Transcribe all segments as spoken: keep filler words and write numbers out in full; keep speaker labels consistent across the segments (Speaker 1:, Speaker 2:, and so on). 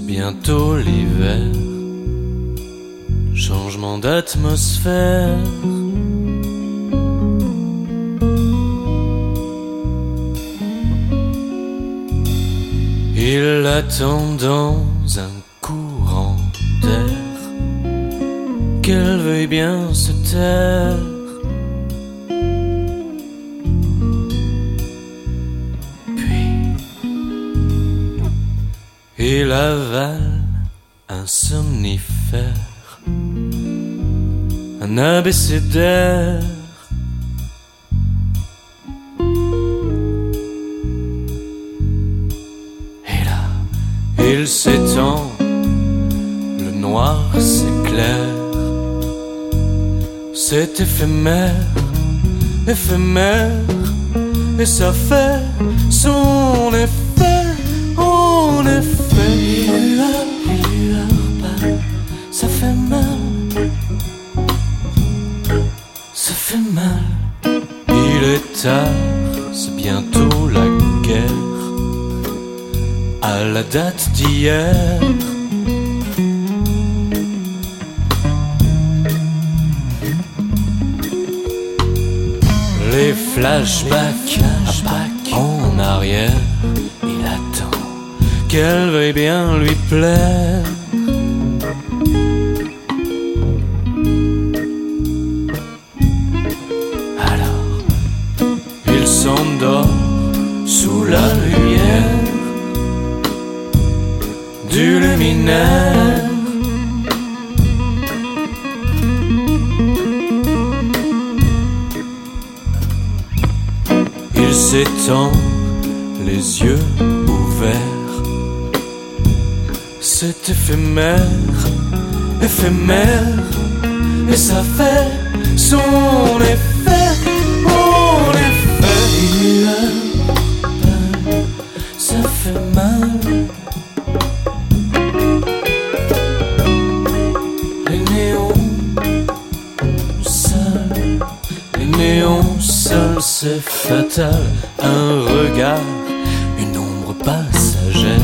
Speaker 1: c'est bientôt l'hiver. Changement d'atmosphère. Il attend dans un courant d'air qu'elle veuille bien se taire. Il avale un somnifère, un abécédaire. Et là, il s'étend, le noir s'éclaire. C'est éphémère, éphémère, et ça fait son effet, en effet. Les lueurs, les lueurs pâles, ça fait mal, ça fait mal. Il est tard, c'est bientôt la guerre, à la date d'hier. Les flashbacks, flashbacks en arrière, il attend qu'elle veuille bien lui plaire. Alors, il s'endort sous la lumière du luminaire. Il s'étend, les yeux ouverts. C'est éphémère, éphémère, et ça fait son effet, en effet. Les lueurs, ça fait mal. Les néons seuls, les néons seuls, c'est fatal. Un regard, une ombre passagère,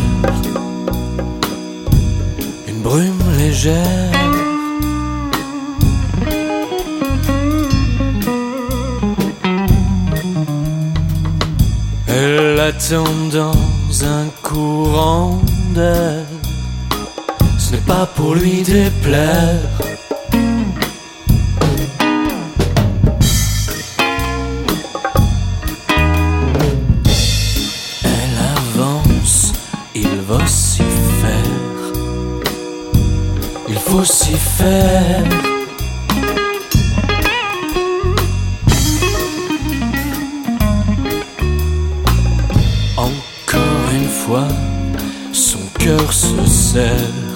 Speaker 1: brume légère. Elle attend dans un courant d'air. Ce n'est pas pour lui déplaire. Elle avance, il va s'y faire. Il faut s'y faire. Encore une fois, son cœur se serre.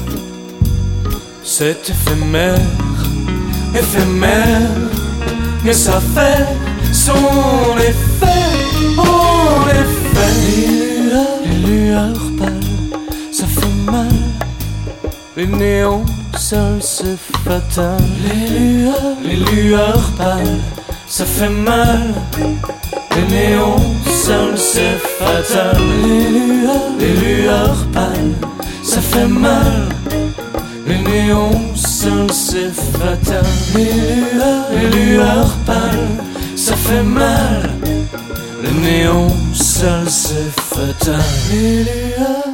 Speaker 1: C'est éphémère, éphémère, mais ça fait son effet, en effet. Les lueurs, les lueurs pâles, ça fait mal. Les néons seuls, c'est fatal. Les lueurs, les lueurs pâles, ça fait mal. Les néons seuls, c'est fatal. Les lueurs, les lueurs pâles, ça fait mal. Les néons seuls, c'est fatal. Les lueurs, les lueurs pâles, ça fait mal. Les néons seuls, c'est fatal. Les lueurs.